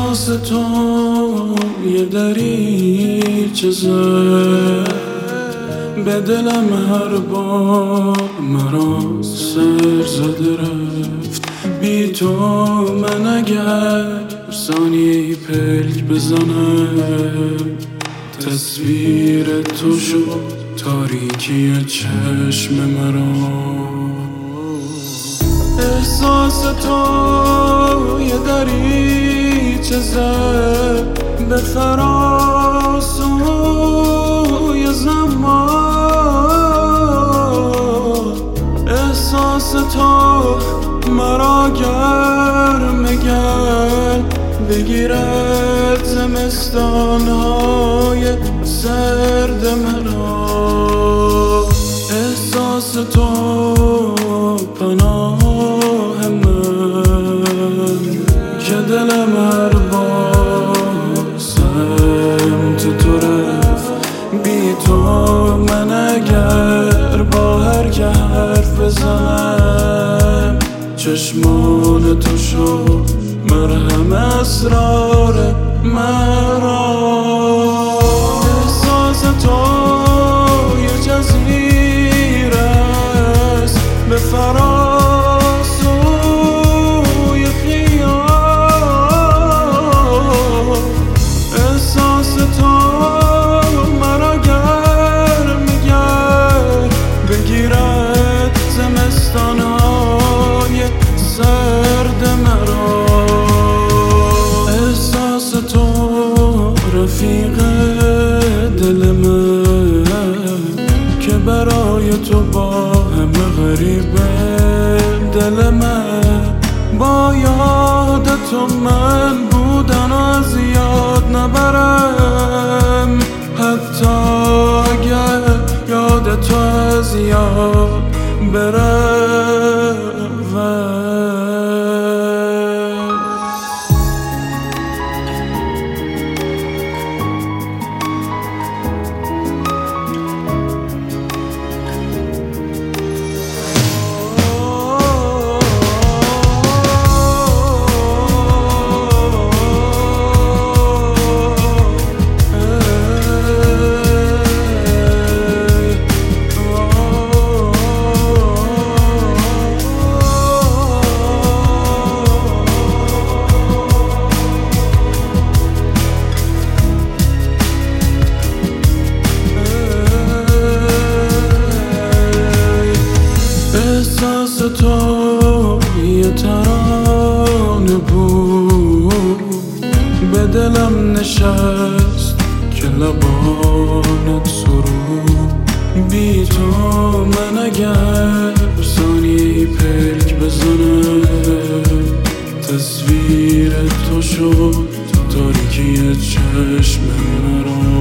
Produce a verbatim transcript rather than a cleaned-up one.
احساس تو یه دریچه زد به دلم هر بار مرا سر زده رفت. بی تو من اگر ثانیه پلک بزنم تصویر تو شد تاریکی چشم مرا. احساس تو یه دریچه زد به فراسوی زمان. احساس تو مرا گرم گرم بگیرد زمستانهای سرد مرا. احساس تو پناه من که دلم هر بار سمت تو رفت. بی تو من اگر با هر که حرف بزنم چشمان تو شد مرهم اسرار مرا. احساس تو یه جزیره است به فراسوی خیال. احساس تو مرا گرم گرم بگیرد زمستانهای سرد مرا. احساس تو رفیق دل من که برای تو با همه غریبه. دل من با یاد تو من بودن از یاد نبرم، حتی اگر یاد تو از یاد برم. احساس تو یه ترانه بود به دلم نشست که لبانت سرود. بی تو من اگر ثانیه پلک بزنم تصویر تو شد تاریکی چشم مرا.